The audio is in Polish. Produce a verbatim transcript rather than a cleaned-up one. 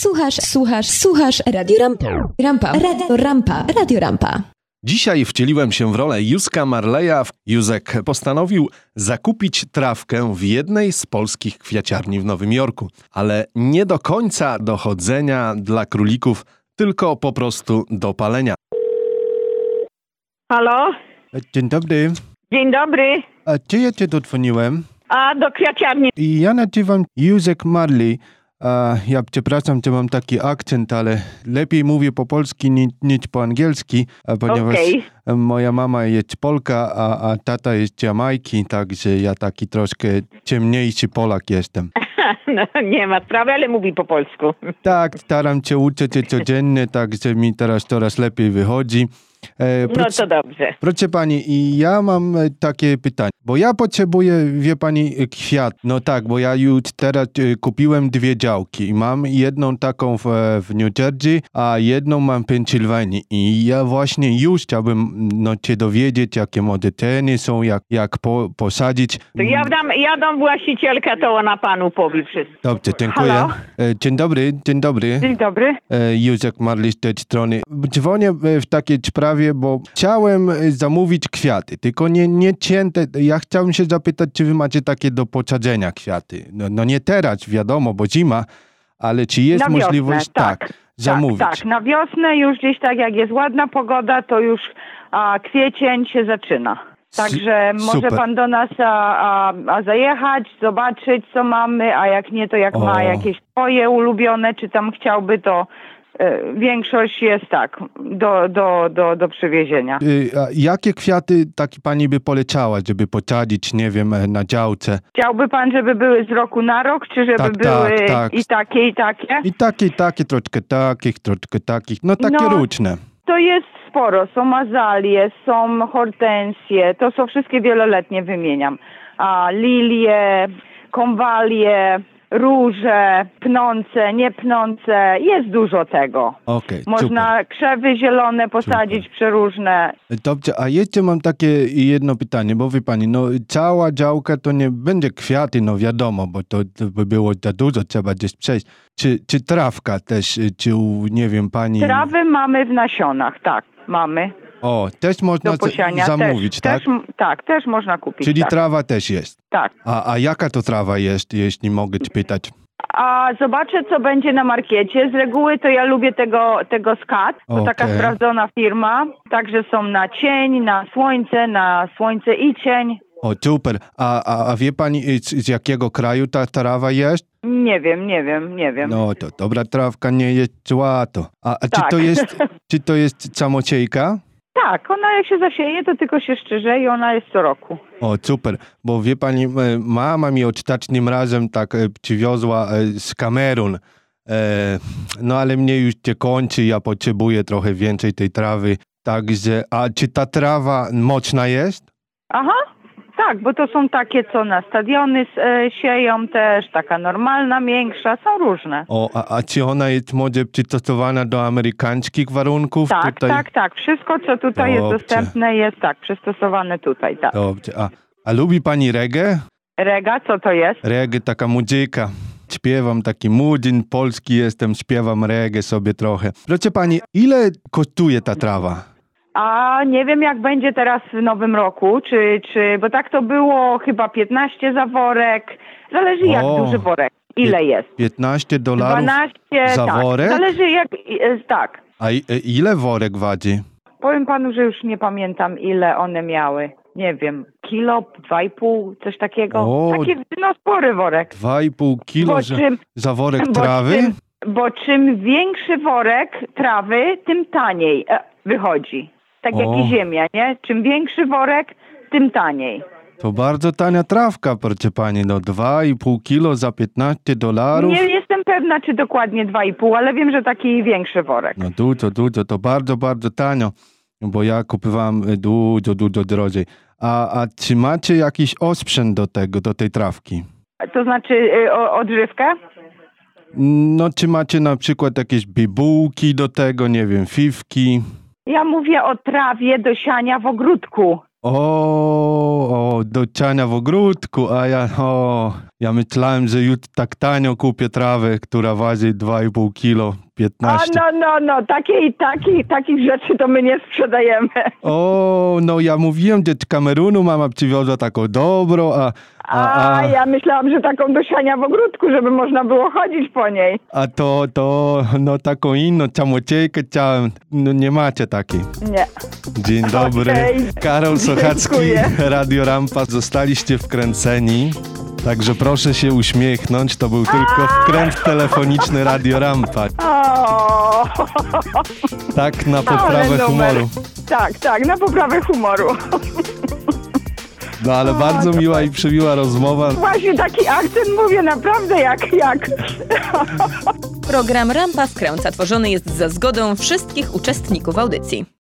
Słuchasz, słuchasz, słuchasz Radio Rampa. Rampa, Radio Rampa, Radio Rampa. Dzisiaj wcieliłem się w rolę Józka Marleya. Józek postanowił zakupić trawkę w jednej z polskich kwiaciarni w Nowym Jorku. Ale nie do końca do chodzenia dla królików, tylko po prostu do palenia. Halo? Dzień dobry. Dzień dobry. A czy ja cię dodzwoniłem? A do kwiaciarni. I ja nazywam Józek Marley. A ja przepraszam, że mam taki akcent, ale lepiej mówię po polsku niż, niż po angielsku, a ponieważ Okay. moja mama jest Polka, a, a tata jest z Jamajki, także ja taki troszkę ciemniejszy Polak jestem. No, nie ma sprawy, ale mówi po polsku. Tak, staram się uczyć się codziennie, także mi teraz coraz lepiej wychodzi. E, No to dobrze. Proszę pani, i ja mam e, takie pytanie, bo ja potrzebuję, wie pani, e, kwiat. No tak, bo ja już teraz e, kupiłem dwie działki i mam jedną taką w, e, w New Jersey, a jedną mam w Pensylwanii i ja właśnie już chciałbym no, się dowiedzieć, jakie młode ceny są, jak, jak po, posadzić. To ja dam, ja dam właścicielka, to ona panu powie wszystko. Dobrze, dziękuję. Halo? E, Dzień dobry, dzień dobry. Dzień dobry. E, Józek Marley z tej strony. Dzwonię e, w takiej sprawie, bo chciałem e, zamówić kwiaty, tylko nie, nie cięte. Ja chciałem się zapytać, czy wy macie takie do posadzenia kwiaty. No, no nie teraz, wiadomo, bo zima, ale czy jest Na wiosnę, możliwość tak, tak zamówić? Tak, tak, na wiosnę już gdzieś tak, jak jest ładna pogoda, to już a, kwiecień się zaczyna. Także S- może super. pan do nas a, a, a zajechać, zobaczyć, co mamy, a jak nie, to jak O. ma jakieś swoje ulubione, czy tam chciałby, to e, większość jest tak, do, do, do, do przywiezienia. Y, a jakie kwiaty taki pani by polecała, żeby posadzić, nie wiem, e, na działce? Chciałby pan, żeby były z roku na rok, czy żeby Tak, były tak, tak. i takie, i takie? I takie, takie, troszkę takich, troszkę takich, no takie No. różne. To jest sporo. Są azalie, są hortensje, to są wszystkie wieloletnie, wymieniam. A lilie, konwalie, róże, pnące, niepnące, jest dużo tego. Okej, Można krzewy zielone posadzić, Super. przeróżne. Dobrze, a jeszcze mam takie jedno pytanie, bo wie pani, no cała działka to nie będzie kwiaty, no wiadomo, bo to, to by było za dużo, trzeba gdzieś przejść. Czy, czy trawka też, czy u, nie wiem, pani... Trawy mamy w nasionach, tak, mamy. O, też można Do posiania. z- zamówić, też, tak? Też, tak, też można kupić. Czyli tak. trawa też jest. Tak. A, a jaka to trawa jest, jeśli mogę ci pytać? A zobaczę, co będzie na markiecie. Z reguły to ja lubię tego, tego skat. To Okej. taka sprawdzona firma. Także są na cień, na słońce, na słońce i cień. O, super. A, a, a wie pani, z, z jakiego kraju ta trawa jest? Nie wiem, nie wiem, nie wiem. No, to dobra trawka nie jest zła to. A, a Tak. czy to jest, czy to jest samociejka? Tak, ona jak się zasieje, to tylko się szczerze i ona jest co roku. O, super, bo wie pani, e, mama mi ostatnim razem tak e, przywiozła e, z Kamerun, e, no ale mnie już się kończy, ja potrzebuję trochę więcej tej trawy, także, a czy ta trawa mocna jest? Aha, tak, bo to są takie, co na stadiony e, sieją też, taka normalna, większa, są różne. O, a, a czy ona jest może przystosowana do amerykańskich warunków? Tak, tutaj? tak, tak. Wszystko, co tutaj jest Dobrze. dostępne, jest tak, przystosowane tutaj, tak. Dobrze, a, a lubi pani reggae? Rega, co to jest? Reggae, taka muzyka. Śpiewam taki mudzin polski jestem, śpiewam reggae sobie trochę. Proszę pani, ile kosztuje ta trawa? A nie wiem, jak będzie teraz w nowym roku, czy, czy, bo tak to było chyba piętnaście za worek. Zależy jak O, duży worek, ile jest. piętnaście dolarów dwanaście, za tak. worek? Zależy jak, e, tak. A i- e, ile worek wadzi? Powiem panu, że już nie pamiętam, ile one miały. Nie wiem, kilo, dwa i pół, coś takiego. O. Taki, no spory worek. Dwa i pół kilo Bo za, czym- za worek Bo trawy? czym, bo czym większy worek trawy, tym taniej e, wychodzi. Tak jak O. i ziemia, nie? Czym większy worek, tym taniej. To bardzo tania trawka, proszę pani. No dwa i pół kilo za piętnaście dolarów. Nie jestem pewna, czy dokładnie dwa i pół, ale wiem, że taki większy worek. No dużo, dużo. To bardzo, bardzo tanio. Bo ja kupowałem e, dużo, dużo drożej. A, a czy macie jakiś osprzęt do tego, do tej trawki? To znaczy y, o, odżywkę? No czy macie na przykład jakieś bibułki do tego, nie wiem, fifki? Ja mówię o trawie do siania w ogródku. O, o, do ciania w ogródku, a ja, o, ja myślałem, że już tak tanio kupię trawę, która waży dwa i pół kilo, A piętnaście. no, no, no, takiej, takiej, takich rzeczy to my nie sprzedajemy. O, no ja mówiłem, że z Kamerunu mama przywiozła taką dobro, a, a, A, a, ja myślałam, że taką do siania w ogródku, żeby można było chodzić po niej. a to, to, no taką inną ciamociejkę chciałem, no nie macie takiej. Nie. Dzień dobry, Okej. Karol Sochacki, Dziękuję. Radio Rampa, zostaliście wkręceni. Także proszę się uśmiechnąć, to był tylko wkręt telefoniczny Radio Rampa. O, Tak na ale poprawę numer. humoru. Tak, tak, na poprawę humoru. No ale bardzo to miła tak. i przymiła rozmowa. Właśnie taki akcent mówię naprawdę jak, jak. Program Rampa Wkręca tworzony jest za zgodą wszystkich uczestników audycji.